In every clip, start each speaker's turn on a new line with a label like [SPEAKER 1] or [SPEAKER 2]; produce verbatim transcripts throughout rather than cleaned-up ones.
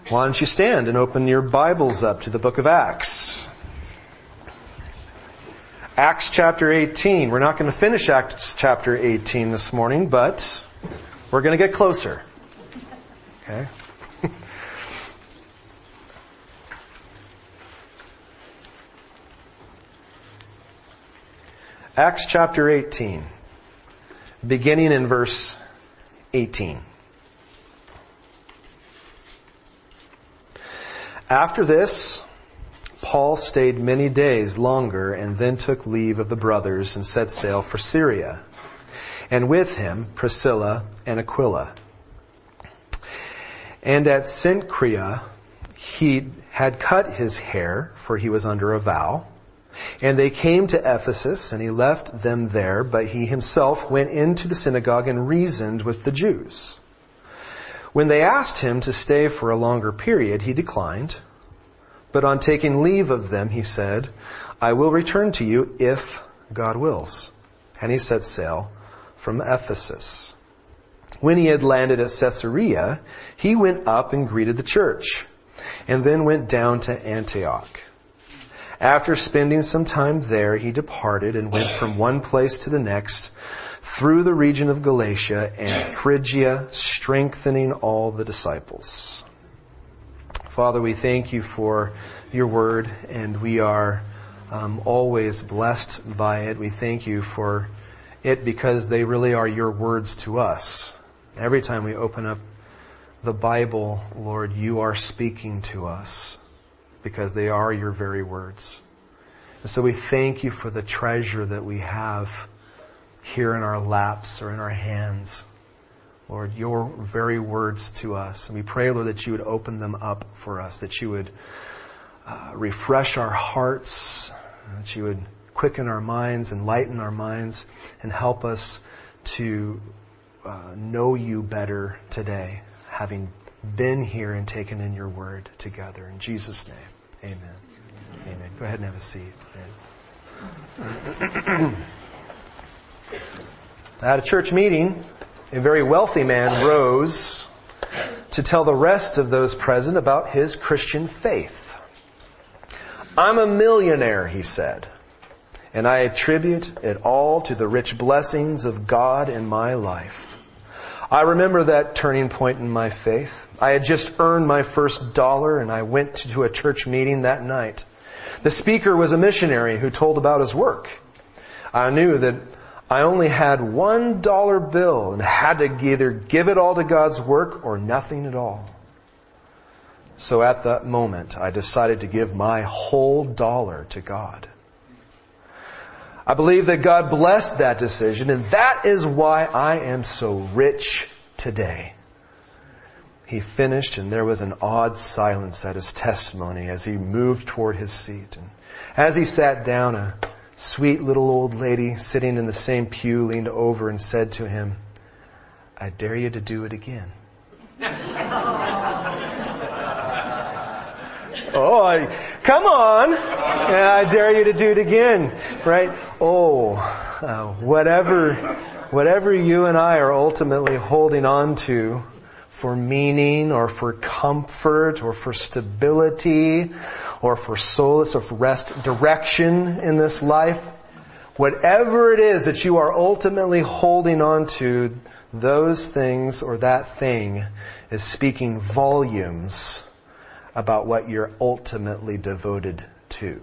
[SPEAKER 1] Why don't you stand and open your Bibles up to the book of Acts. Acts chapter eighteen. We're not going to finish Acts chapter eighteen this morning, but we're going to get closer. Okay? Acts chapter eighteen, beginning in verse eighteen. After this, Paul stayed many days longer and then took leave of the brothers and set sail for Syria, and with him Priscilla and Aquila. And at Cenchrea he had cut his hair, for he was under a vow. And they came to Ephesus, and he left them there, but he himself went into the synagogue and reasoned with the Jews. When they asked him to stay for a longer period, he declined. But on taking leave of them, he said, I will return to you if God wills. And he set sail from Ephesus. When he had landed at Caesarea, he went up and greeted the church, and then went down to Antioch. After spending some time there, he departed and went from one place to the next through the region of Galatia and Phrygia, strengthening all the disciples. Father, we thank you for your word, and we are um, always blessed by it. We thank you for it because they really are your words to us. Every time we open up the Bible, Lord, you are speaking to us because they are your very words. And so we thank you for the treasure that we have here in our laps or in our hands. Lord, your very words to us. And we pray, Lord, that you would open them up for us, that you would uh, refresh our hearts, that you would quicken our minds, enlighten our minds, and help us to uh, know you better today, having been here and taken in your word together. In Jesus' name, amen. Amen. Go ahead and have a seat. At a church meeting, a very wealthy man rose to tell the rest of those present about his Christian faith. I'm a millionaire, he said, and I attribute it all to the rich blessings of God in my life. I remember that turning point in my faith. I had just earned my first dollar, and I went to a church meeting that night. The speaker was a missionary who told about his work. I knew that I only had one dollar bill and had to either give it all to God's work or nothing at all. So at that moment, I decided to give my whole dollar to God. I believe that God blessed that decision, and that is why I am so rich today. He finished, and there was an odd silence at his testimony as he moved toward his seat. And as he sat down, a sweet little old lady sitting in the same pew leaned over and said to him, I dare you to do it again. Oh, I, come on. Yeah, I dare you to do it again. Right? Oh, uh, whatever, whatever you and I are ultimately holding on to for meaning or for comfort or for stability or for solace or for rest, direction in this life, whatever it is that you are ultimately holding on to, those things or that thing is speaking volumes about what you're ultimately devoted to.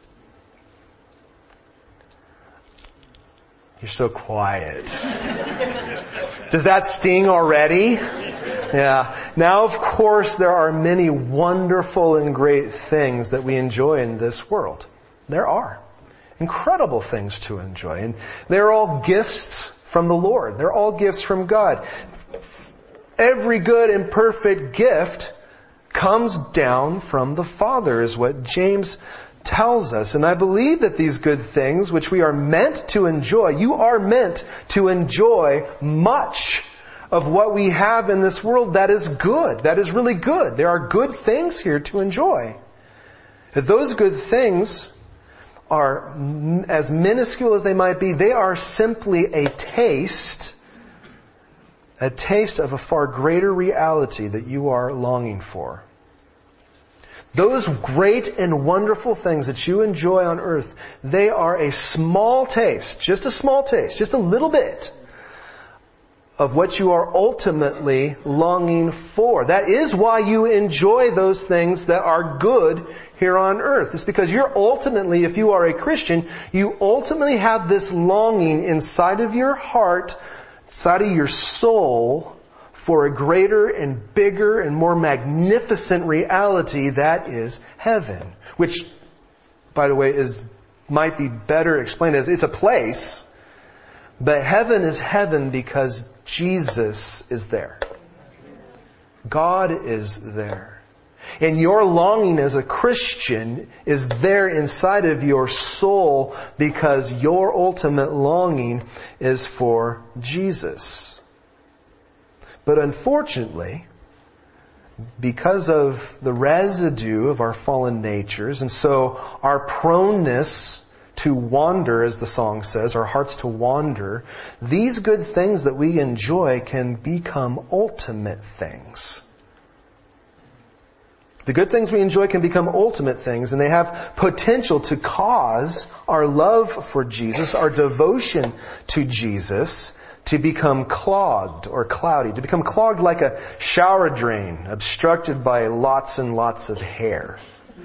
[SPEAKER 1] You're so quiet. Does that sting already? Yeah. Now, of course, there are many wonderful and great things that we enjoy in this world. There are. Incredible things to enjoy. And they're all gifts from the Lord. They're all gifts from God. Every good and perfect gift comes down from the Father, is what James tells us. And I believe that these good things, which we are meant to enjoy, you are meant to enjoy much of what we have in this world that is good, that is really good. There are good things here to enjoy. If those good things are as minuscule as they might be, they are simply a taste, a taste of a far greater reality that you are longing for. Those great and wonderful things that you enjoy on earth, they are a small taste, just a small taste, just a little bit of what you are ultimately longing for. That is why you enjoy those things that are good here on earth. It's because you're ultimately, if you are a Christian, you ultimately have this longing inside of your heart, inside of your soul, for a greater and bigger and more magnificent reality that is heaven. Which, by the way, is might be better explained as it's a place, but heaven is heaven because Jesus is there. God is there. And your longing as a Christian is there inside of your soul because your ultimate longing is for Jesus. But unfortunately, because of the residue of our fallen natures, and so our proneness to wander, as the song says, our hearts to wander, these good things that we enjoy can become ultimate things. The good things we enjoy can become ultimate things, and they have potential to cause our love for Jesus, our devotion to Jesus, to become clogged or cloudy, to become clogged like a shower drain, obstructed by lots and lots of hair.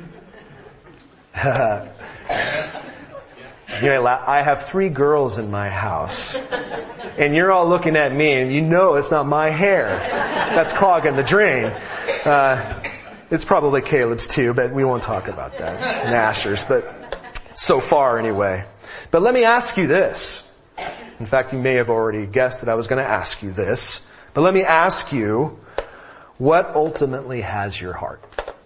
[SPEAKER 1] You know, I have three girls in my house, and you're all looking at me, and you know it's not my hair that's clogging the drain. Uh, it's probably Caleb's too, but we won't talk about that. And Asher's, but so far anyway. But let me ask you this. In fact, you may have already guessed that I was going to ask you this. But let me ask you, what ultimately has your heart?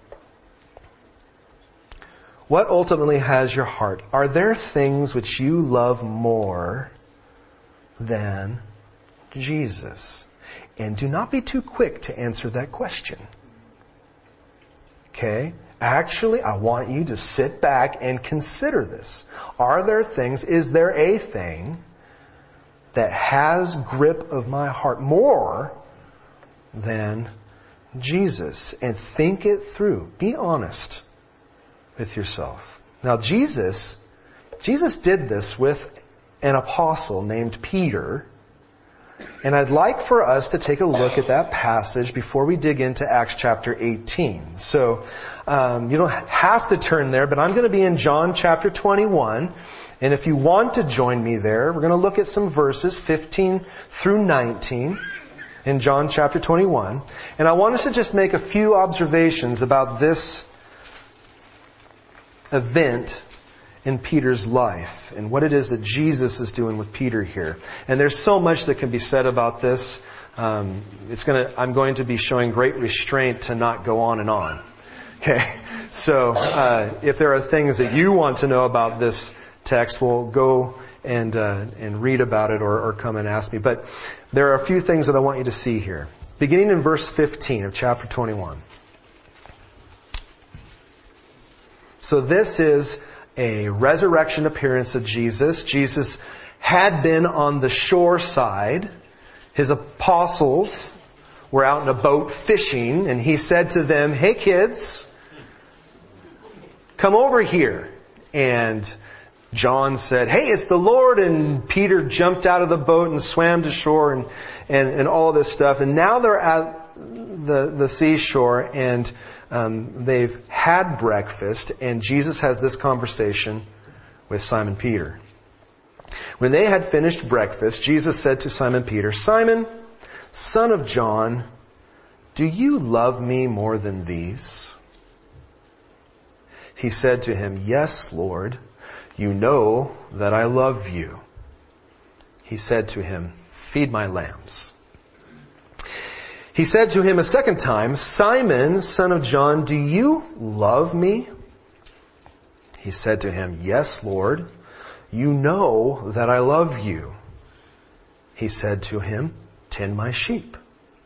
[SPEAKER 1] What ultimately has your heart? Are there things which you love more than Jesus? And do not be too quick to answer that question. Okay? Actually, I want you to sit back and consider this. Are there things, is there a thing that has grip of my heart more than Jesus? And think it through. Be honest with yourself. Now Jesus, Jesus did this with an apostle named Peter. And I'd like for us to take a look at that passage before we dig into Acts chapter eighteen. So um, you don't have to turn there, but I'm going to be in John chapter twenty-one. And if you want to join me there, we're going to look at some verses fifteen through nineteen in John chapter twenty-one. And I want us to just make a few observations about this event in Peter's life and what it is that Jesus is doing with Peter here. And there's so much that can be said about this. Um, it's going to, I'm going to be showing great restraint to not go on and on. Okay. So, uh, if there are things that you want to know about this text, well, go and, uh, and read about it or, or come and ask me. But there are a few things that I want you to see here. Beginning in verse fifteen of chapter twenty-one. So this is a resurrection appearance of Jesus. Jesus had been on the shore side. His apostles were out in a boat fishing, and he said to them, "Hey kids, come over here." And John said, "Hey, it's the Lord." And Peter jumped out of the boat and swam to shore and, and, and all this stuff. And now they're at the, the seashore, and Um, they've had breakfast, and Jesus has this conversation with Simon Peter. When they had finished breakfast, Jesus said to Simon Peter, "Simon, son of John, do you love me more than these?" He said to him, "Yes, Lord, you know that I love you." He said to him, "Feed my lambs." He said to him a second time, "Simon, son of John, do you love me?" He said to him, "Yes, Lord, you know that I love you." He said to him, "Tend my sheep."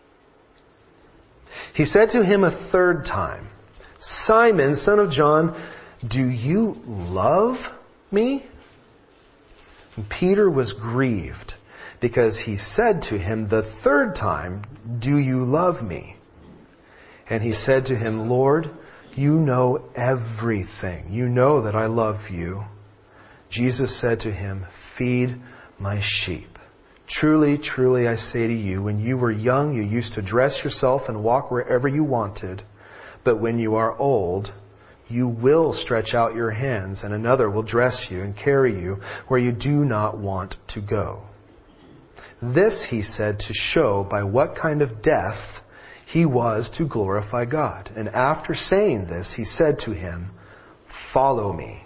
[SPEAKER 1] He said to him a third time, "Simon, son of John, do you love me?" And Peter was grieved, because he said to him the third time, "Do you love me?" And he said to him, "Lord, you know everything. You know that I love you. Jesus said to him, feed my sheep. Truly, truly, I say to you, when you were young, you used to dress yourself and walk wherever you wanted. But when you are old, you will stretch out your hands, and another will dress you and carry you where you do not want to go. This he said to show by what kind of death he was to glorify God. And after saying this, he said to him, follow me.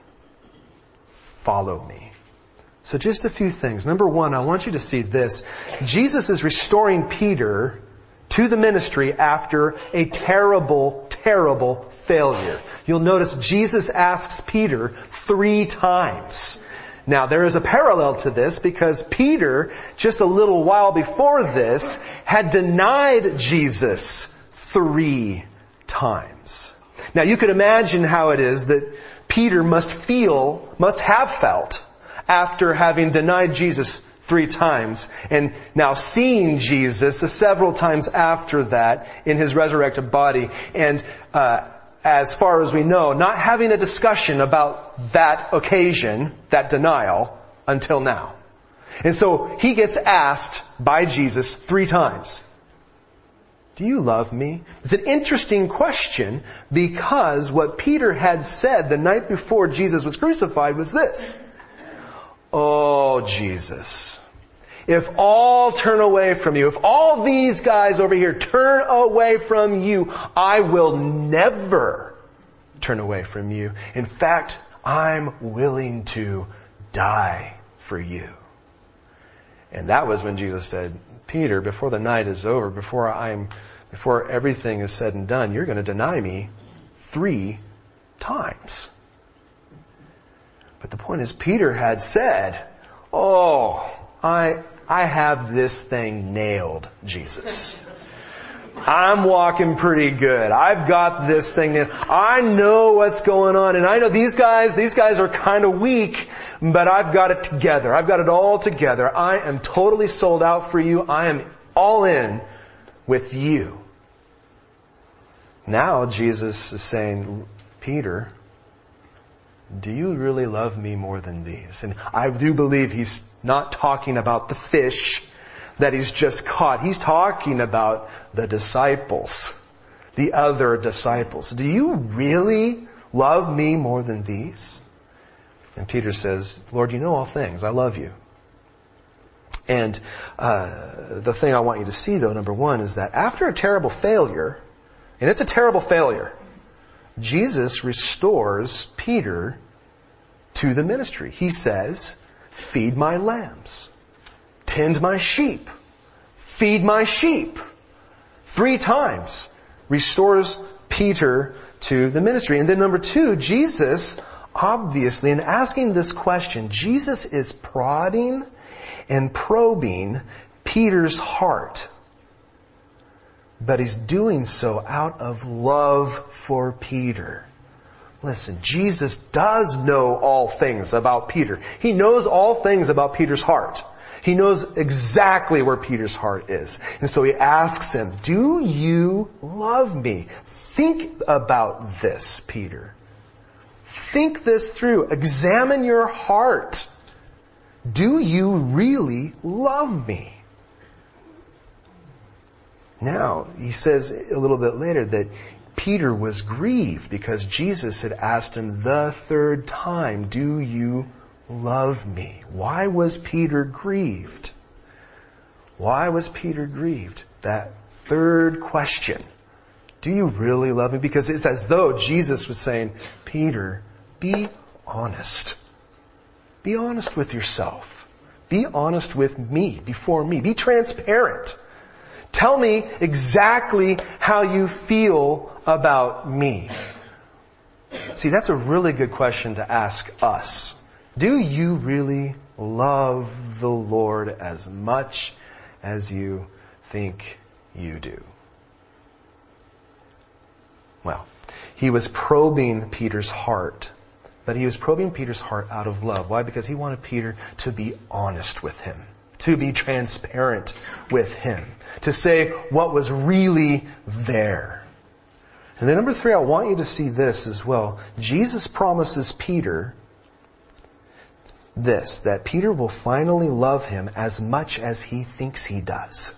[SPEAKER 1] Follow me. So just a few things. Number one, I want you to see this. Jesus is restoring Peter to the ministry after a terrible, terrible failure. You'll notice Jesus asks Peter three times. Now, there is a parallel to this because Peter, just a little while before this, had denied Jesus three times. Now, you could imagine how it is that Peter must feel, must have felt, after having denied Jesus three times and now seeing Jesus several times after that in his resurrected body. And uh, as far as we know, not having a discussion about that occasion, that denial, until now. And so he gets asked by Jesus three times, do you love me? It's an interesting question because what Peter had said the night before Jesus was crucified was this. Oh, Jesus, if all turn away from you, if all these guys over here turn away from you, I will never turn away from you. In fact, I'm willing to die for you. And that was when Jesus said, Peter, before the night is over, before I'm, before everything is said and done, you're going to deny me three times. But the point is, Peter had said, oh, I, I have this thing nailed, Jesus. I'm walking pretty good. I've got this thing. I know what's going on. And I know these guys, these guys are kind of weak, but I've got it together. I've got it all together. I am totally sold out for you. I am all in with you. Now Jesus is saying, Peter, do you really love me more than these? And I do believe he's not talking about the fish that he's just caught. He's talking about the disciples, the other disciples. Do you really love me more than these? And Peter says, Lord, you know all things. I love you. And uh, the thing I want you to see, though, number one, is that after a terrible failure, and it's a terrible failure, Jesus restores Peter to the ministry. He says, feed my lambs, tend my sheep, feed my sheep. Three times restores Peter to the ministry. And then number two, Jesus, obviously, in asking this question, Jesus is prodding and probing Peter's heart. But he's doing so out of love for Peter. Listen, Jesus does know all things about Peter. He knows all things about Peter's heart. He knows exactly where Peter's heart is. And so he asks him, do you love me? Think about this, Peter. Think this through. Examine your heart. Do you really love me? Now, he says a little bit later that Peter was grieved because Jesus had asked him the third time, do you love me? Why was Peter grieved? Why was Peter grieved? That third question. Do you really love me? Because it's as though Jesus was saying, Peter, be honest. Be honest with yourself. Be honest with me, before me. Be transparent. Tell me exactly how you feel about me. See, that's a really good question to ask us. Do you really love the Lord as much as you think you do? Well, he was probing Peter's heart, but he was probing Peter's heart out of love. Why? Because he wanted Peter to be honest with him, to be transparent with him, to say what was really there. And then number three, I want you to see this as well. Jesus promises Peter this, that Peter will finally love him as much as he thinks he does.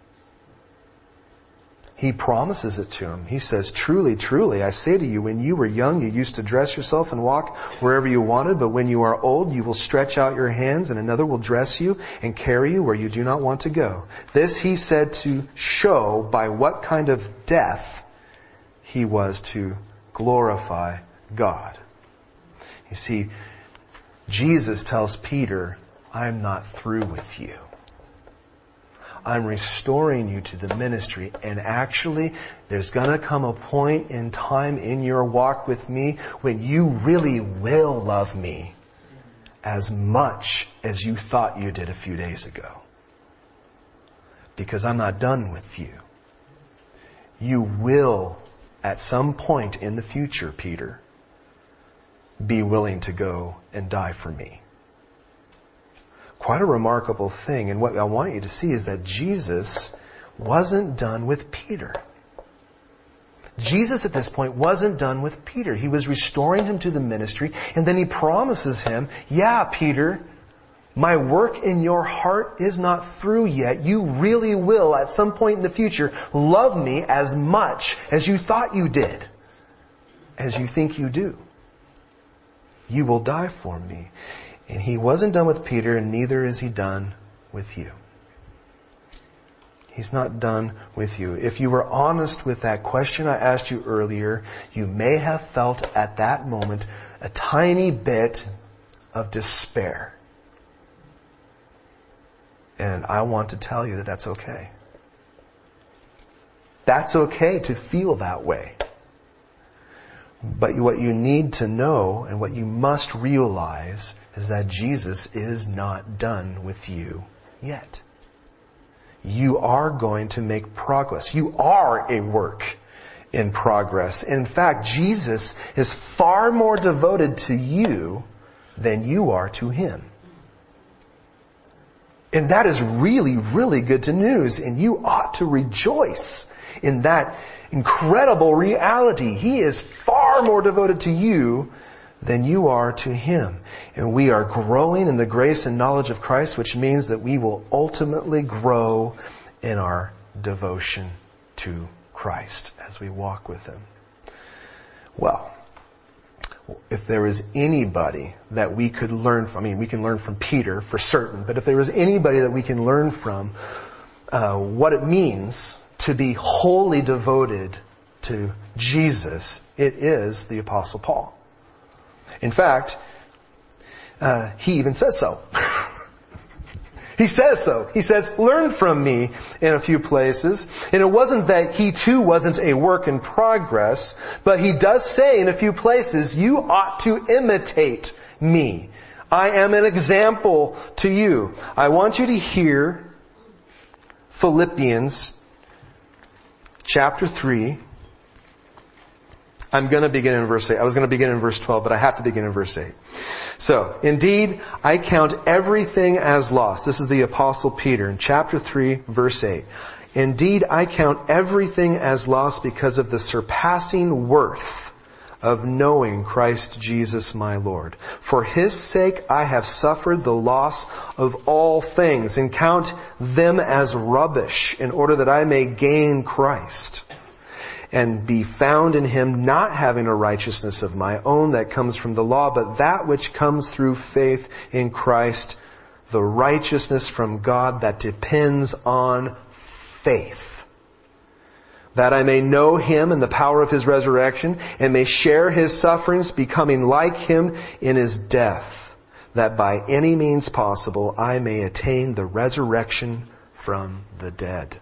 [SPEAKER 1] He promises it to him. He says, truly, truly, I say to you, when you were young, you used to dress yourself and walk wherever you wanted, but when you are old, you will stretch out your hands and another will dress you and carry you where you do not want to go. This he said to show by what kind of death he was to glorify God. You see, Jesus tells Peter, I'm not through with you. I'm restoring you to the ministry. And actually, there's going to come a point in time in your walk with me when you really will love me as much as you thought you did a few days ago. Because I'm not done with you. You will, at some point in the future, Peter, be willing to go and die for me. Quite a remarkable thing. And what I want you to see is that Jesus wasn't done with Peter. Jesus at this point wasn't done with Peter. He was restoring him to the ministry. And then he promises him, yeah, Peter, my work in your heart is not through yet. You really will at some point in the future love me as much as you thought you did. As you think you do. You will die for me. And he wasn't done with Peter, and neither is he done with you. He's not done with you. If you were honest with that question I asked you earlier, you may have felt at that moment a tiny bit of despair. And I want to tell you that that's okay. That's okay to feel that way. But what you need to know and what you must realize is that Jesus is not done with you yet. You are going to make progress. You are a work in progress. In fact, Jesus is far more devoted to you than you are to Him. And that is really, really good to news. And you ought to rejoice in that incredible reality. He is far more devoted to you than you are to Him. And we are growing in the grace and knowledge of Christ, which means that we will ultimately grow in our devotion to Christ as we walk with Him. Well, if there is anybody that we could learn from, I mean, we can learn from Peter for certain, but if there is anybody that we can learn from uh, what it means to be wholly devoted to Jesus, it is the Apostle Paul. In fact, uh, he even says so. He says so. He says, learn from me in a few places. And it wasn't that he too wasn't a work in progress, but he does say in a few places, you ought to imitate me. I am an example to you. I want you to hear Philippians chapter three. I'm going to begin in verse eight. I was going to begin in verse twelve, but I have to begin in verse eight. So, indeed, I count everything as lost. This is the Apostle Peter in chapter three, verse eight. Indeed, I count everything as lost because of the surpassing worth of knowing Christ Jesus my Lord. For His sake I have suffered the loss of all things and count them as rubbish in order that I may gain Christ and be found in Him, not having a righteousness of my own that comes from the law, but that which comes through faith in Christ, the righteousness from God that depends on faith. That I may know Him and the power of His resurrection, and may share His sufferings, becoming like Him in His death, that by any means possible I may attain the resurrection from the dead.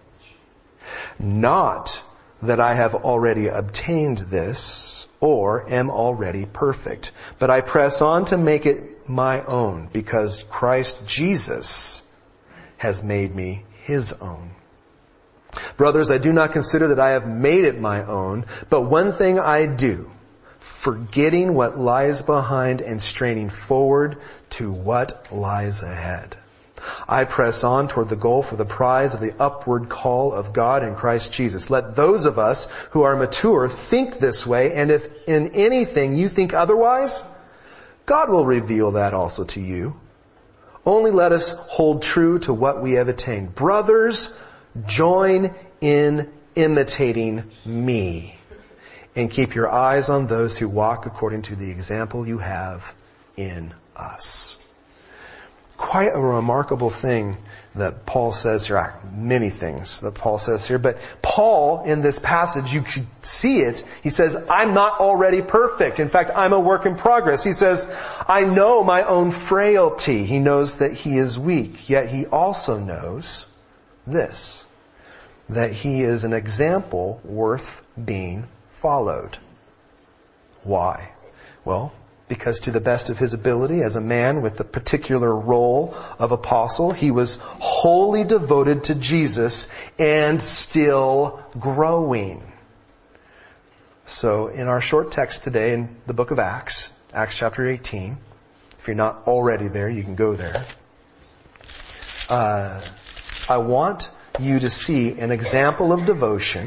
[SPEAKER 1] Not that I have already obtained this, or am already perfect. But I press on to make it my own, because Christ Jesus has made me His own. Brothers, I do not consider that I have made it my own, but one thing I do, forgetting what lies behind and straining forward to what lies ahead. I press on toward the goal for the prize of the upward call of God in Christ Jesus. Let those of us who are mature think this way, and if in anything you think otherwise, God will reveal that also to you. Only let us hold true to what we have attained. Brothers, join in imitating me, and keep your eyes on those who walk according to the example you have in us. Quite a remarkable thing that Paul says here. Many things that Paul says here, but Paul, in this passage, you could see it. He says, I'm not already perfect. In fact, I'm a work in progress. He says, I know my own frailty. He knows that he is weak, yet he also knows this, that he is an example worth being followed. Why? Well, because to the best of his ability, as a man with the particular role of apostle, he was wholly devoted to Jesus and still growing. So in our short text today in the book of Acts, Acts chapter eighteen, if you're not already there, you can go there. Uh, I want you to see an example of devotion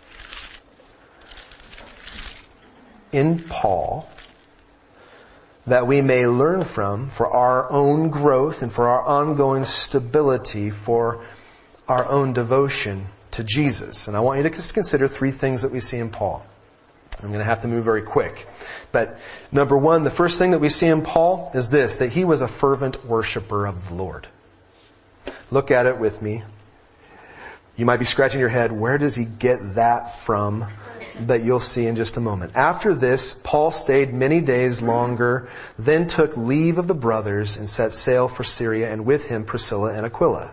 [SPEAKER 1] in Paul that we may learn from for our own growth and for our ongoing stability, for our own devotion to Jesus. And I want you to just consider three things that we see in Paul. I'm going to have to move very quick. But number one, the first thing that we see in Paul is this, that he was a fervent worshiper of the Lord. Look at it with me. You might be scratching your head, where does he get that from? That you'll see in just a moment. After this, Paul stayed many days longer, then took leave of the brothers and set sail for Syria, and with him Priscilla and Aquila.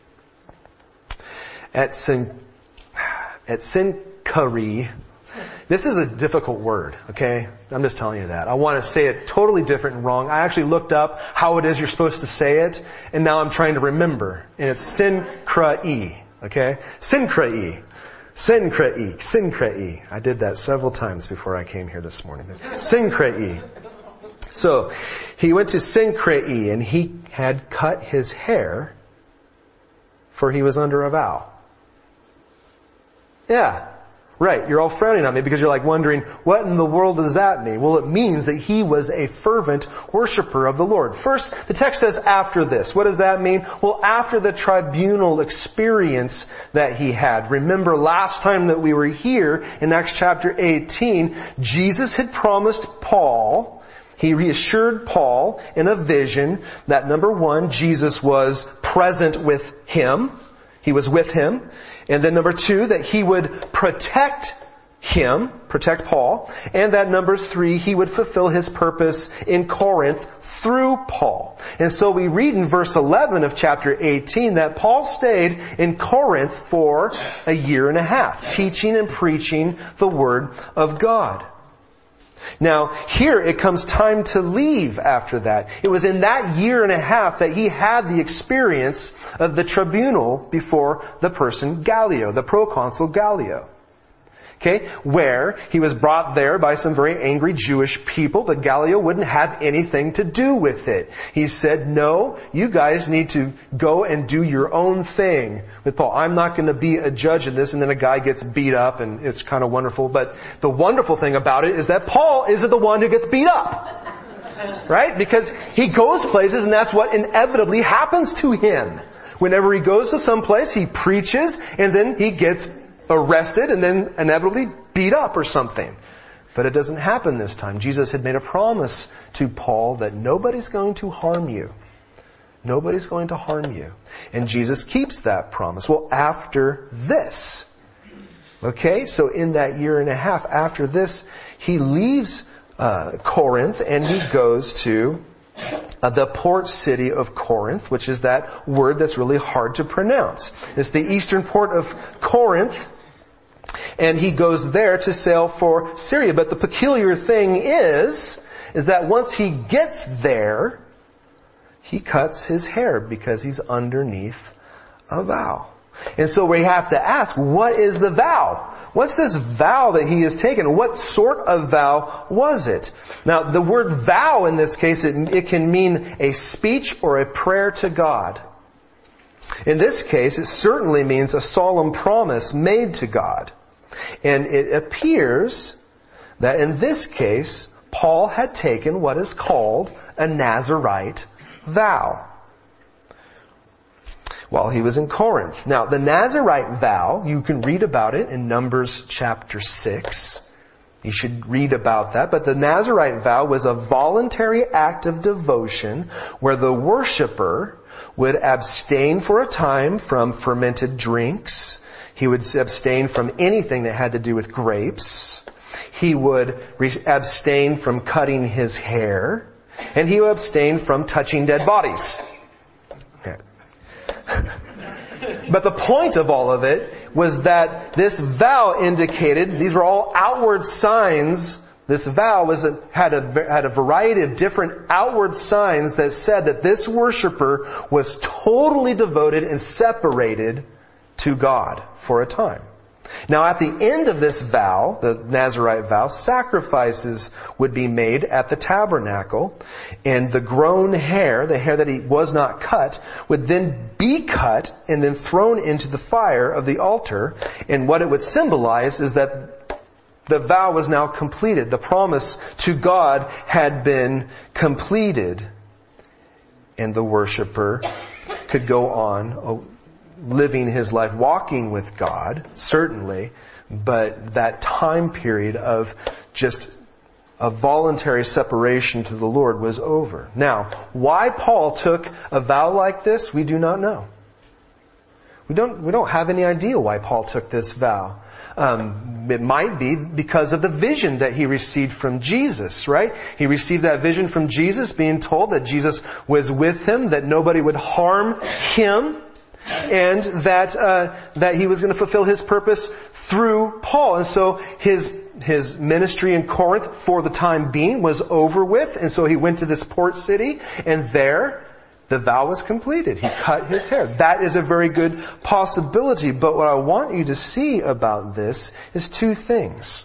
[SPEAKER 1] At Sin, at Cenchreae, this is a difficult word, okay? I'm just telling you that. I want to say it totally different and wrong. I actually looked up how it is you're supposed to say it, and now I'm trying to remember. And it's Cenchreae, okay? Cenchreae. Cenchreae, Cenchreae. I did that several times before I came here this morning. Cenchreae. So, he went to Cenchreae and he had cut his hair, for he was under a vow. Yeah. Right, you're all frowning on me because you're like wondering, what in the world does that mean? Well, it means that he was a fervent worshiper of the Lord. First, the text says after this. What does that mean? Well, after the tribunal experience that he had. Remember last time that we were here in Acts chapter eighteen, Jesus had promised Paul, he reassured Paul in a vision that number one, Jesus was present with him. He was with him. And then number two, that he would protect him, protect Paul. And that number three, he would fulfill his purpose in Corinth through Paul. And so we read in verse eleven of chapter eighteen that Paul stayed in Corinth for a year and a half, teaching and preaching the Word of God. Now, here it comes time to leave after that. It was in that year and a half that he had the experience of the tribunal before the person Gallio, the proconsul Gallio. Okay, where he was brought there by some very angry Jewish people, but Gallio wouldn't have anything to do with it. He said, no, you guys need to go and do your own thing with Paul. I'm not going to be a judge in this. And then a guy gets beat up, and it's kind of wonderful. But the wonderful thing about it is that Paul isn't the one who gets beat up. Right? Because he goes places, and that's what inevitably happens to him. Whenever he goes to some place, he preaches, and then he gets arrested and then inevitably beat up or something. But it doesn't happen this time. Jesus had made a promise to Paul that nobody's going to harm you. Nobody's going to harm you. And Jesus keeps that promise. Well, after this, okay, so in that year and a half after this, he leaves uh, Corinth and he goes to Uh, the port city of Corinth, which is that word that's really hard to pronounce. It's the eastern port of Corinth, and he goes there to sail for Syria. But the peculiar thing is, is that once he gets there, he cuts his hair because he's underneath a vow. And so we have to ask, what is the vow? What's this vow that he has taken? What sort of vow was it? Now, the word vow in this case, it, it can mean a speech or a prayer to God. In this case, it certainly means a solemn promise made to God. And it appears that in this case, Paul had taken what is called a Nazirite vow while he was in Corinth. Now, the Nazirite vow, you can read about it in Numbers chapter six. You should read about that. But the Nazirite vow was a voluntary act of devotion where the worshiper would abstain for a time from fermented drinks. He would abstain from anything that had to do with grapes. He would re- abstain from cutting his hair. And he would abstain from touching dead bodies. Okay. But the point of all of it was that this vow indicated, these were all outward signs. This vow was a, had a had a variety of different outward signs that said that this worshiper was totally devoted and separated to God for a time. Now, at the end of this vow, the Nazirite vow, sacrifices would be made at the tabernacle, and the grown hair, the hair that he was not cut, would then be cut and then thrown into the fire of the altar. And what it would symbolize is that the vow was now completed. The promise to God had been completed. And the worshiper could go on living his life, walking with God, certainly, but that time period of just a voluntary separation to the Lord was over. Now, why Paul took a vow like this, we do not know. We don't, we don't have any idea why Paul took this vow. Um, it might be because of the vision that he received from Jesus, right? He received that vision from Jesus, being told that Jesus was with him, that nobody would harm him, and that uh, that he was going to fulfill his purpose through Paul. And so his his ministry in Corinth for the time being was over with. And so he went to this port city, and there the vow was completed. He cut his hair. That is a very good possibility. But what I want you to see about this is two things.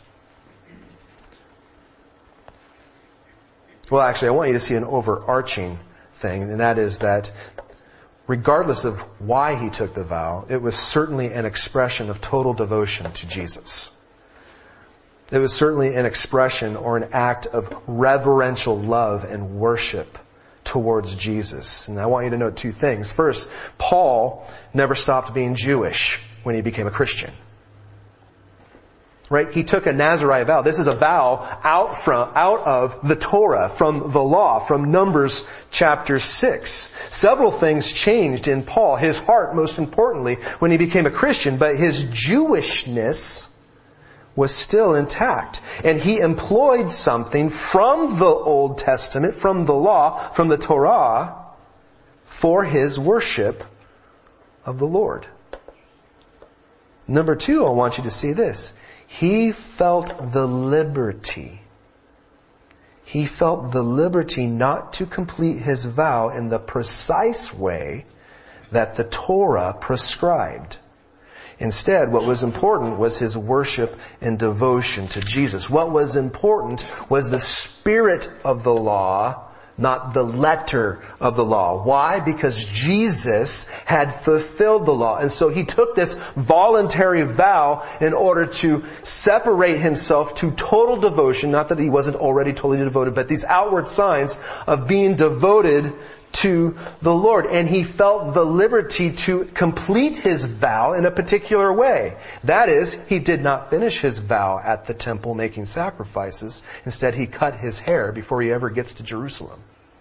[SPEAKER 1] Well, actually, I want you to see an overarching thing, and that is that regardless of why he took the vow, it was certainly an expression of total devotion to Jesus. It was certainly an expression or an act of reverential love and worship towards Jesus. And I want you to note two things. First, Paul never stopped being Jewish when he became a Christian. Right? He took a Nazirite vow. This is a vow out from, out of the Torah, from the law, from Numbers chapter six. Several things changed in Paul. His heart, most importantly, when he became a Christian, but his Jewishness was still intact. And he employed something from the Old Testament, from the law, from the Torah, for his worship of the Lord. Number two, I want you to see this. He felt the liberty. He felt the liberty not to complete his vow in the precise way that the Torah prescribed. Instead, what was important was his worship and devotion to Jesus. What was important was the spirit of the law, not the letter of the law. Why? Because Jesus had fulfilled the law. And so he took this voluntary vow in order to separate himself to total devotion. Not that he wasn't already totally devoted, but these outward signs of being devoted to the Lord. And he felt the liberty to complete his vow in a particular way. That is, he did not finish his vow at the temple making sacrifices. Instead, he cut his hair before he ever gets to Jerusalem.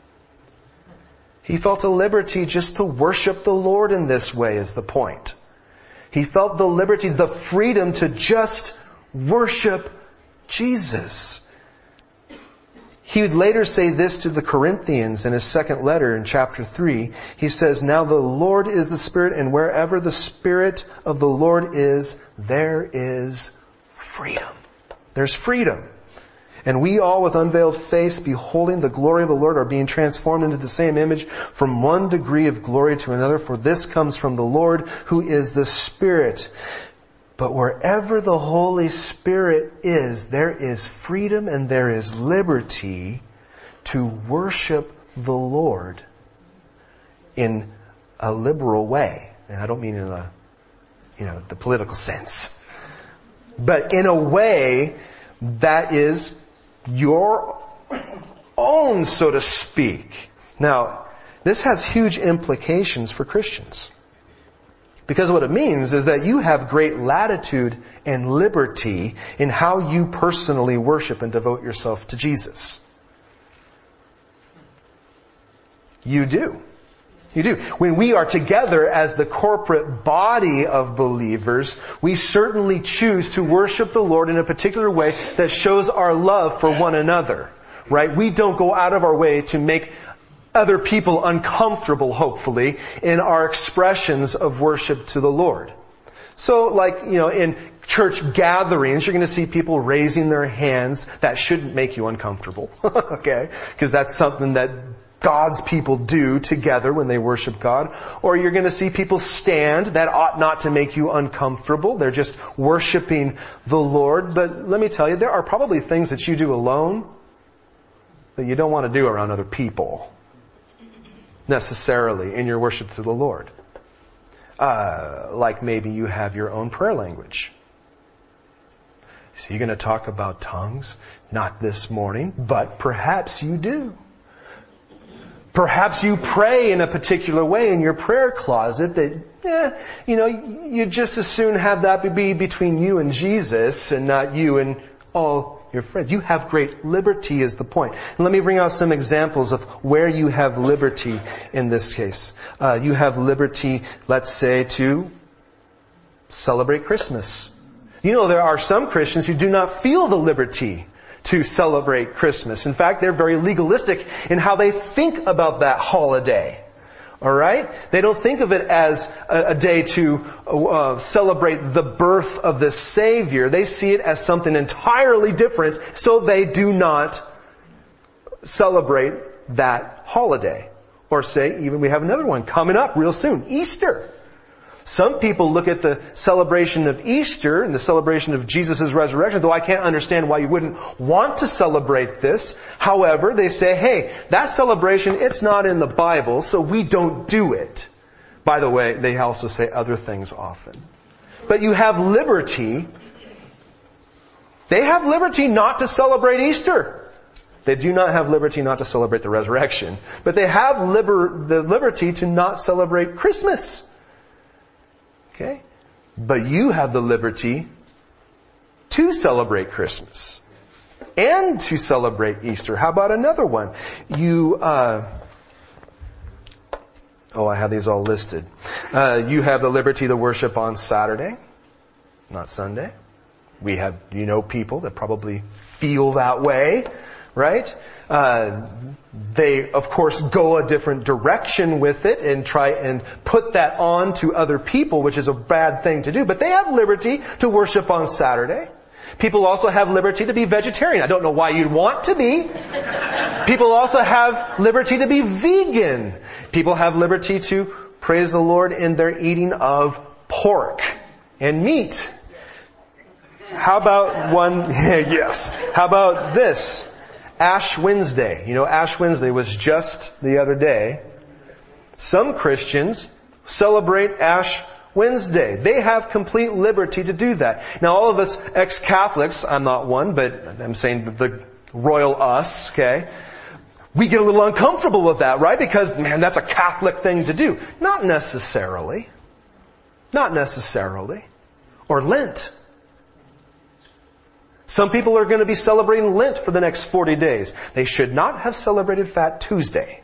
[SPEAKER 1] He felt a liberty just to worship the Lord in this way is the point. He felt the liberty, the freedom to just worship Jesus. He would later say this to the Corinthians in his second letter in chapter three. He says, "Now the Lord is the Spirit, and wherever the Spirit of the Lord is, there is freedom." There's freedom. And we all with unveiled face, beholding the glory of the Lord, are being transformed into the same image from one degree of glory to another. For this comes from the Lord, who is the Spirit. But wherever the Holy Spirit is, there is freedom and there is liberty to worship the Lord in a liberal way. And I don't mean in a, you know, the political sense. But in a way that is your own, so to speak. Now, this has huge implications for Christians. Because what it means is that you have great latitude and liberty in how you personally worship and devote yourself to Jesus. You do. You do. When we are together as the corporate body of believers, we certainly choose to worship the Lord in a particular way that shows our love for one another. Right? We don't go out of our way to make other people uncomfortable, hopefully, in our expressions of worship to the Lord. So, like, you know, in church gatherings, you're going to see people raising their hands. That shouldn't make you uncomfortable. Okay? Because that's something that God's people do together when they worship God. Or you're going to see people stand. That ought not to make you uncomfortable. They're just worshiping the Lord. But let me tell you, there are probably things that you do alone that you don't want to do around other people, necessarily, in your worship to the Lord. Uh, like maybe you have your own prayer language. So you're going to talk about tongues? Not this morning, but perhaps you do. Perhaps you pray in a particular way in your prayer closet that, eh, you know, you just as soon have that be between you and Jesus and not you and all your friends. You have great liberty is the point. And let me bring out some examples of where you have liberty in this case. Uh, you have liberty, let's say, to celebrate Christmas. You know, there are some Christians who do not feel the liberty to celebrate Christmas. In fact, they're very legalistic in how they think about that holiday. All right? They don't think of it as a, a day to uh, celebrate the birth of the Savior. They see it as something entirely different, so they do not celebrate that holiday. Or say, even we have another one coming up real soon, Easter. Some people look at the celebration of Easter and the celebration of Jesus' resurrection, though I can't understand why you wouldn't want to celebrate this. However, they say, hey, that celebration, it's not in the Bible, so we don't do it. By the way, they also say other things often. But you have liberty. They have liberty not to celebrate Easter. They do not have liberty not to celebrate the resurrection. But they have liber- the liberty to not celebrate Christmas. Okay? But you have the liberty to celebrate Christmas and to celebrate Easter. How about another one? You, uh, oh, I have these all listed. Uh, you have the liberty to worship on Saturday, not Sunday. We have, you know, people that probably feel that way, right? Uh, they, of course, go a different direction with it and try and put that on to other people, which is a bad thing to do. But they have liberty to worship on Saturday. People also have liberty to be vegetarian. I don't know why you'd want to be. People also have liberty to be vegan. People have liberty to praise the Lord in their eating of pork and meat. How about one, yes. How about this? Ash Wednesday. You know, Ash Wednesday was just the other day. Some Christians celebrate Ash Wednesday. They have complete liberty to do that. Now, all of us ex-Catholics, I'm not one, but I'm saying the royal us, okay? We get a little uncomfortable with that, right? Because, man, that's a Catholic thing to do. Not necessarily. Not necessarily. Or Lent. Some people are going to be celebrating Lent for the next forty days. They should not have celebrated Fat Tuesday.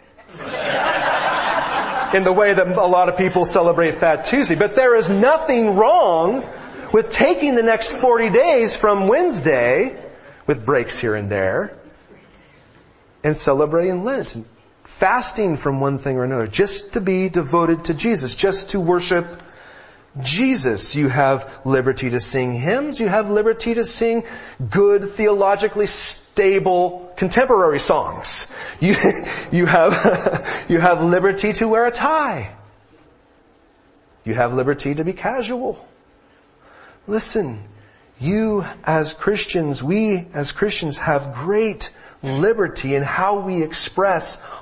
[SPEAKER 1] In the way that a lot of people celebrate Fat Tuesday. But there is nothing wrong with taking the next forty days from Wednesday, with breaks here and there, and celebrating Lent. And fasting from one thing or another. Just to be devoted to Jesus. Just to worship Jesus. You have liberty to sing hymns. You have liberty to sing good, theologically stable, contemporary songs. You, you have, you have liberty to wear a tie. You have liberty to be casual. Listen, you as Christians, we as Christians have great liberty in how we express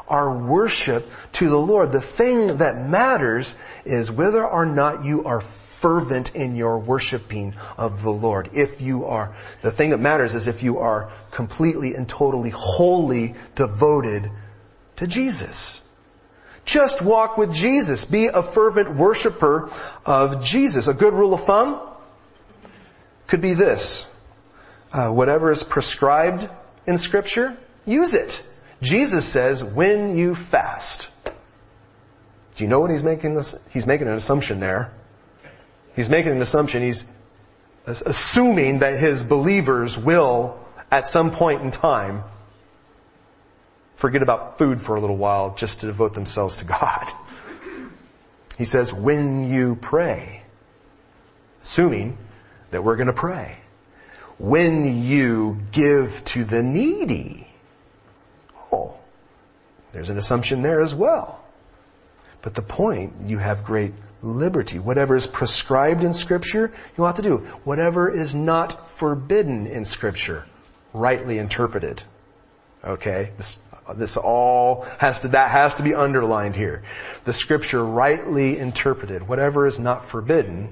[SPEAKER 1] our worship to the Lord. The thing that matters is whether or not you are fervent in your worshiping of the Lord. If you are, the thing that matters is if you are completely and totally wholly devoted to Jesus. Just walk with Jesus. Be a fervent worshiper of Jesus. A good rule of thumb could be this. Uh, whatever is prescribed in Scripture, use it. Jesus says, when you fast. Do you know what he's making this? He's making an assumption there. He's making an assumption. He's assuming that his believers will, at some point in time, forget about food for a little while just to devote themselves to God. He says, when you pray, assuming that we're going to pray. When you give to the needy. Oh, there's an assumption there as well. But the point, you have great liberty. Whatever is prescribed in Scripture, you'll have to do. Whatever is not forbidden in Scripture, rightly interpreted. Okay? This, this all has to, that has to be underlined here. The Scripture rightly interpreted. Whatever is not forbidden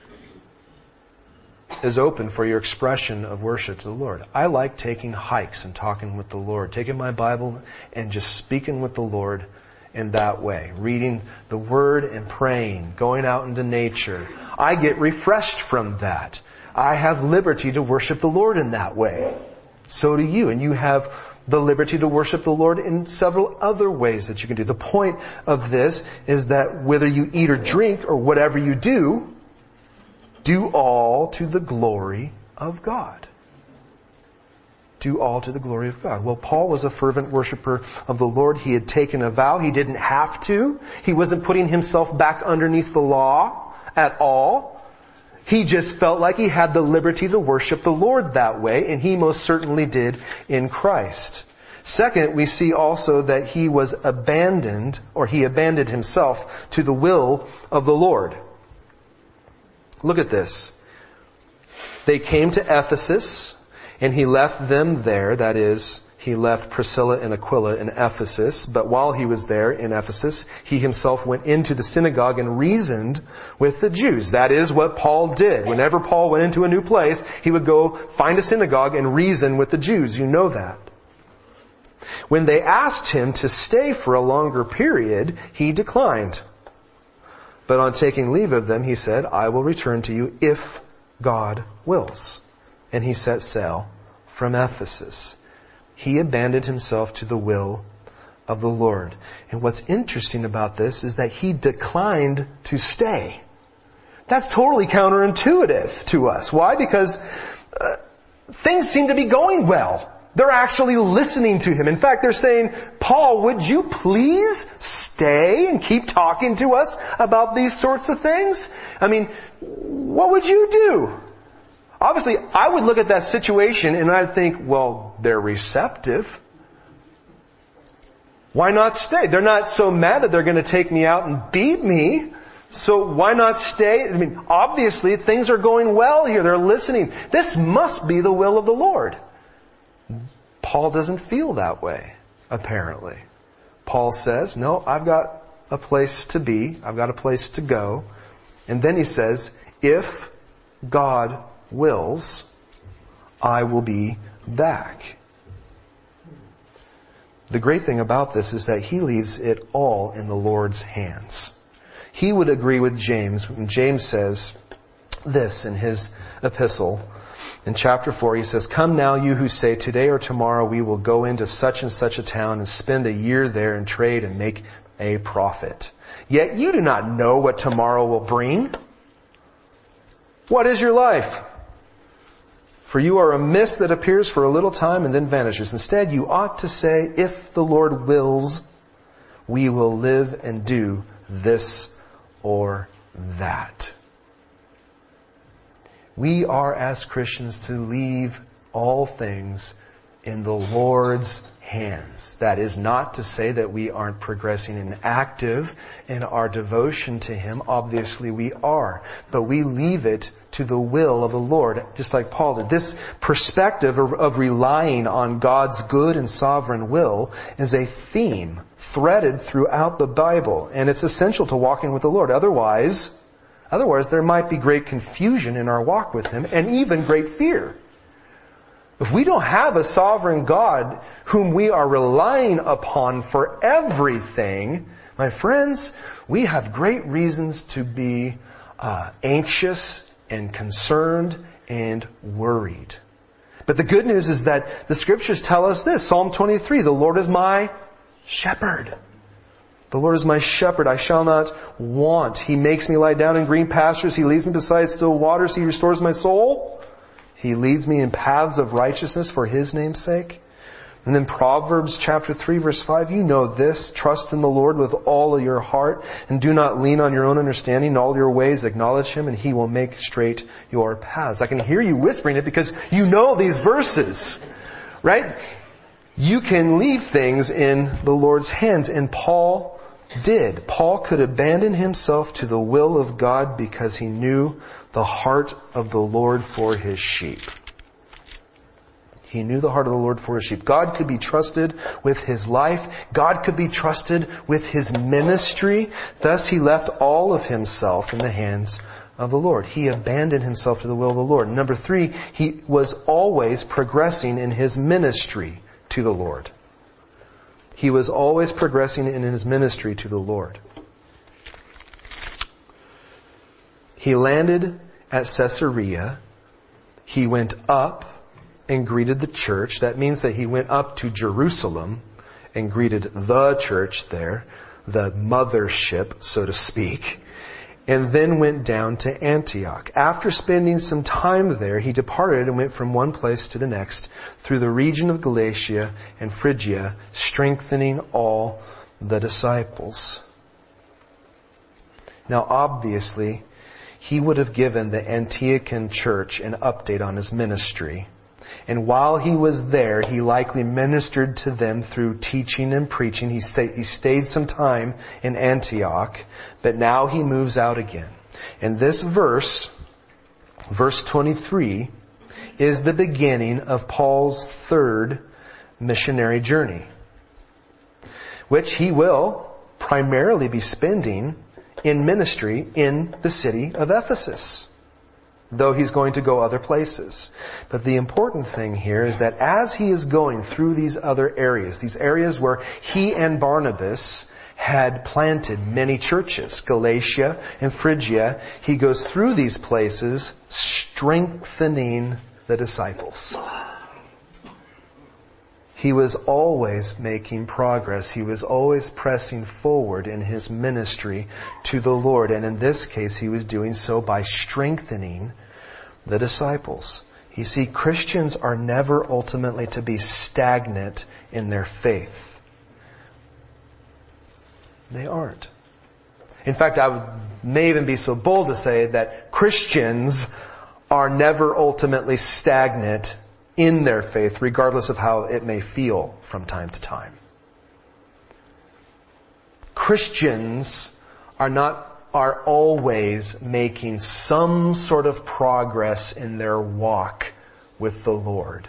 [SPEAKER 1] is open for your expression of worship to the Lord. I like taking hikes and talking with the Lord, taking my Bible and just speaking with the Lord in that way. Reading the Word and praying, going out into nature. I get refreshed from that. I have liberty to worship the Lord in that way. So do you. And you have the liberty to worship the Lord in several other ways that you can do. The point of this is that whether you eat or drink or whatever you do, do all to the glory of God. Do all to the glory of God. Well, Paul was a fervent worshiper of the Lord. He had taken a vow. He didn't have to. He wasn't putting himself back underneath the law at all. He just felt like he had the liberty to worship the Lord that way, and he most certainly did in Christ. Second, we see also that he was abandoned, or he abandoned himself to the will of the Lord. Look at this. They came to Ephesus, and he left them there. That is, he left Priscilla and Aquila in Ephesus. But while he was there in Ephesus, he himself went into the synagogue and reasoned with the Jews. That is what Paul did. Whenever Paul went into a new place, he would go find a synagogue and reason with the Jews. You know that. When they asked him to stay for a longer period, he declined. But on taking leave of them, he said, I will return to you if God wills. And he set sail from Ephesus. He abandoned himself to the will of the Lord. And what's interesting about this is that he declined to stay. That's totally counterintuitive to us. Why? Because uh, things seem to be going well. They're actually listening to him. In fact, they're saying, Paul, would you please stay and keep talking to us about these sorts of things? I mean, what would you do? Obviously, I would look at that situation and I'd think, well, they're receptive. Why not stay? They're not so mad that they're going to take me out and beat me. So why not stay? I mean, obviously, things are going well here. They're listening. This must be the will of the Lord. Paul doesn't feel that way, apparently. Paul says, no, I've got a place to be. I've got a place to go. And then he says, if God wills, I will be back. The great thing about this is that he leaves it all in the Lord's hands. He would agree with James when James says this in his epistle. In chapter four, he says, come now, you who say, today or tomorrow we will go into such and such a town and spend a year there and trade and make a profit. Yet you do not know what tomorrow will bring. What is your life? For you are a mist that appears for a little time and then vanishes. Instead, you ought to say, if the Lord wills, we will live and do this or that. We are, as Christians, to leave all things in the Lord's hands. That is not to say that we aren't progressing and active in our devotion to Him. Obviously we are. But we leave it to the will of the Lord, just like Paul did. This perspective of, of relying on God's good and sovereign will is a theme threaded throughout the Bible. And it's essential to walking with the Lord. Otherwise, otherwise there might be great confusion in our walk with Him and even great fear. If we don't have a sovereign God whom we are relying upon for everything, my friends, we have great reasons to be uh, anxious and concerned and worried. But the good news is that the Scriptures tell us this. Psalm twenty-three, the Lord is my shepherd. The Lord is my shepherd, I shall not want. He makes me lie down in green pastures. He leads me beside still waters. He restores my soul. He leads me in paths of righteousness for His name's sake. And then Proverbs chapter three verse five, you know this, trust in the Lord with all of your heart and do not lean on your own understanding. In all your ways acknowledge Him and He will make straight your paths. I can hear you whispering it because you know these verses, right? You can leave things in the Lord's hands, and Paul did. Paul could abandon himself to the will of God because he knew the heart of the Lord for His sheep. He knew the heart of the Lord for His sheep. God could be trusted with His life. God could be trusted with His ministry. Thus He left all of Himself in the hands of the Lord. He abandoned Himself to the will of the Lord. Number three, He was always progressing in His ministry to the Lord. He was always progressing in His ministry to the Lord. He landed at Caesarea. He went up and greeted the church. That means that He went up to Jerusalem and greeted the church there, the mothership, so to speak, and then went down to Antioch. After spending some time there, He departed and went from one place to the next through the region of Galatia and Phrygia, strengthening all the disciples. Now, obviously, He would have given the Antiochian church an update on His ministry. And while He was there, He likely ministered to them through teaching and preaching. He stayed, he stayed some time in Antioch, but now He moves out again. And this verse, verse twenty-three, is the beginning of Paul's third missionary journey, which he will primarily be spending in ministry in the city of Ephesus, though he's going to go other places. But the important thing here is that as he is going through these other areas, these areas where he and Barnabas had planted many churches, Galatia and Phrygia, he goes through these places strengthening the disciples. He was always making progress. He was always pressing forward in his ministry to the Lord. And in this case, he was doing so by strengthening the disciples. You see, Christians are never ultimately to be stagnant in their faith. They aren't. In fact, I would, may even be so bold to say that Christians are never ultimately stagnant in their faith, regardless of how it may feel from time to time. Christians are not, are always making some sort of progress in their walk with the Lord.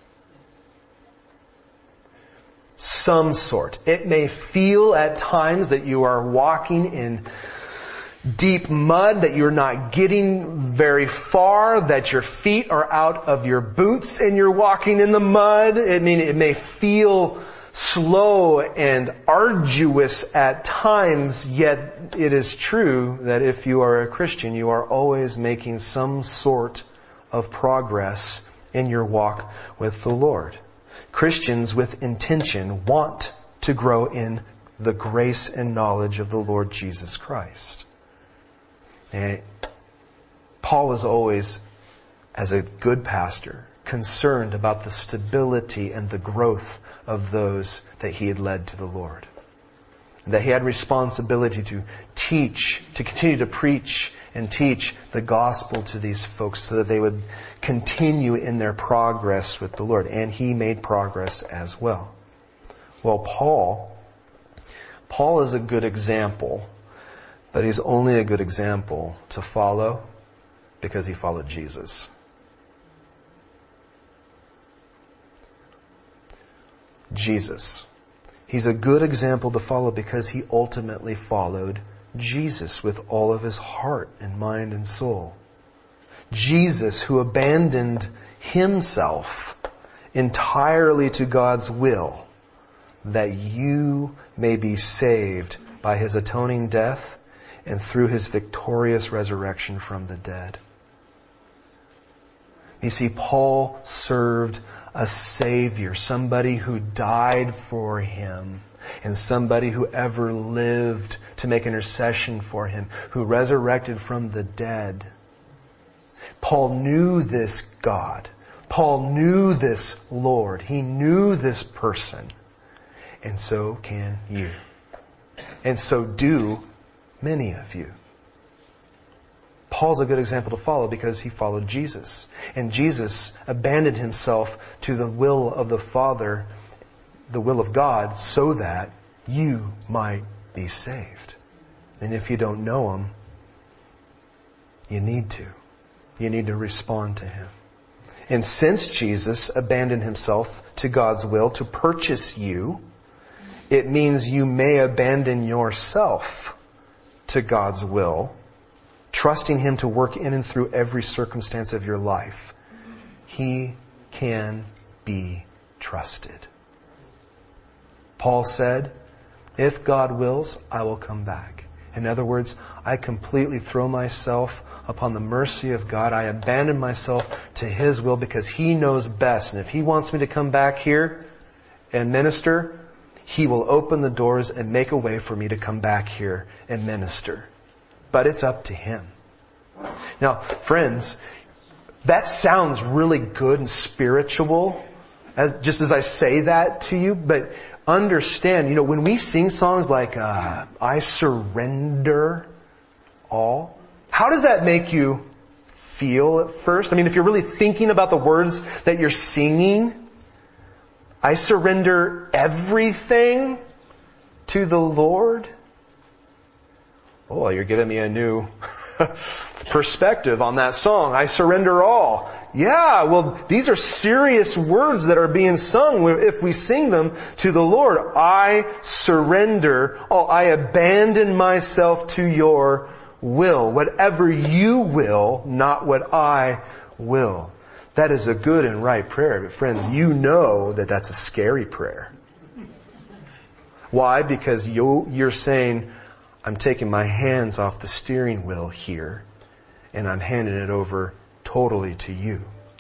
[SPEAKER 1] Some sort. It may feel at times that you are walking in deep mud, that you're not getting very far, that your feet are out of your boots and you're walking in the mud. I mean, it may feel slow and arduous at times, yet it is true that if you are a Christian, you are always making some sort of progress in your walk with the Lord. Christians with intention want to grow in the grace and knowledge of the Lord Jesus Christ. And Paul was always, as a good pastor, concerned about the stability and the growth of those that he had led to the Lord. That he had responsibility to teach, to continue to preach and teach the gospel to these folks so that they would continue in their progress with the Lord. And he made progress as well. Well, Paul, Paul is a good example, but he's only a good example to follow because he followed Jesus. Jesus. He's a good example to follow because he ultimately followed Jesus with all of his heart and mind and soul. Jesus, who abandoned himself entirely to God's will, that you may be saved by his atoning death and through his victorious resurrection from the dead. You see, Paul served a Savior, somebody who died for him, and somebody who ever lived to make intercession for him, who resurrected from the dead. Paul knew this God. Paul knew this Lord. He knew this person. And so can you. And so do many of you. Paul's a good example to follow because he followed Jesus. And Jesus abandoned himself to the will of the Father, the will of God, so that you might be saved. And if you don't know him, you need to. You need to respond to him. And since Jesus abandoned himself to God's will to purchase you, it means you may abandon yourself to God's will, trusting him to work in and through every circumstance of your life. He can be trusted. Paul said, if God wills, I will come back. In other words, I completely throw myself upon the mercy of God. I abandon myself to his will because he knows best. And if he wants me to come back here and minister, he will open the doors and make a way for me to come back here and minister. But it's up to him. Now, friends, that sounds really good and spiritual, as, just as I say that to you. But understand, you know, when we sing songs like uh, I surrender all, how does that make you feel at first? I mean, if you're really thinking about the words that you're singing, I surrender everything to the Lord. Oh, you're giving me a new perspective on that song. I surrender all. Yeah, well, these are serious words that are being sung if we sing them to the Lord. I surrender all. I abandon myself to your will. Whatever you will, not what I will. That is a good and right prayer. But friends, you know that that's a scary prayer. Why? Because you, you're saying, I'm taking my hands off the steering wheel here and I'm handing it over totally to you.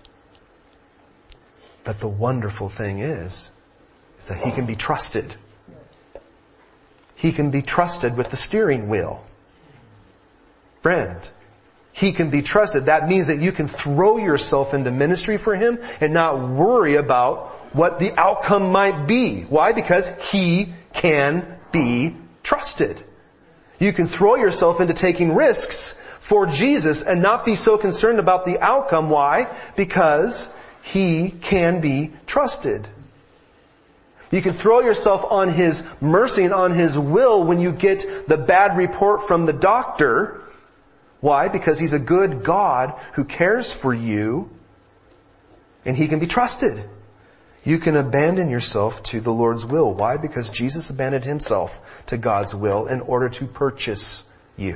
[SPEAKER 1] But the wonderful thing is, is that he can be trusted. He can be trusted with the steering wheel. Friend, he can be trusted. That means that you can throw yourself into ministry for him and not worry about what the outcome might be. Why? Because he can be trusted. You can throw yourself into taking risks for Jesus and not be so concerned about the outcome. Why? Because he can be trusted. You can throw yourself on his mercy and on his will when you get the bad report from the doctor. Why? Because he's a good God who cares for you and he can be trusted. You can abandon yourself to the Lord's will. Why? Because Jesus abandoned himself to God's will in order to purchase you.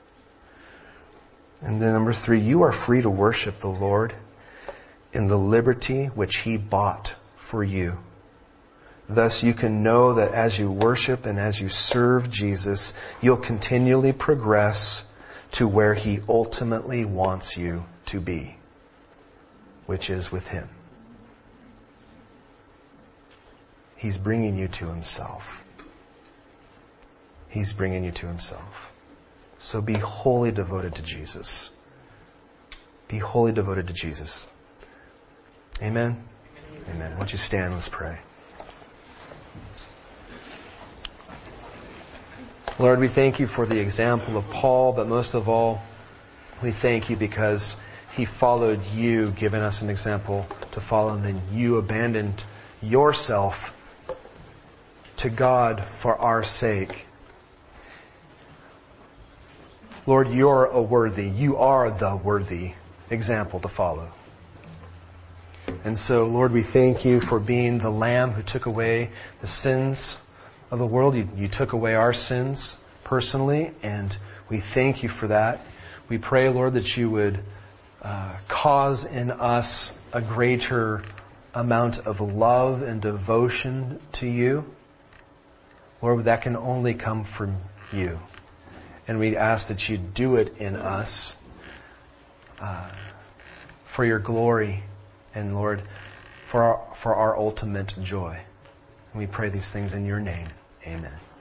[SPEAKER 1] And then number three, you are free to worship the Lord in the liberty which he bought for you. Thus you can know that as you worship and as you serve Jesus, you'll continually progress to where he ultimately wants you to be, which is with him. He's bringing you to himself. He's bringing you to himself. So be wholly devoted to Jesus. Be wholly devoted to Jesus. Amen? Amen. Won't you stand? Let's pray. Lord, we thank you for the example of Paul, but most of all, we thank you because he followed you, giving us an example to follow, and then you abandoned yourself to God for our sake. Lord, you're a worthy, you are the worthy example to follow. And so, Lord, we thank you for being the Lamb who took away the sins of the world. You, you took away our sins personally, and we thank you for that. We pray, Lord, that you would uh, cause in us a greater amount of love and devotion to you. Lord, that can only come from you. And we ask that you do it in us uh, for your glory and, Lord, for our, for our ultimate joy. And we pray these things in your name. Amen.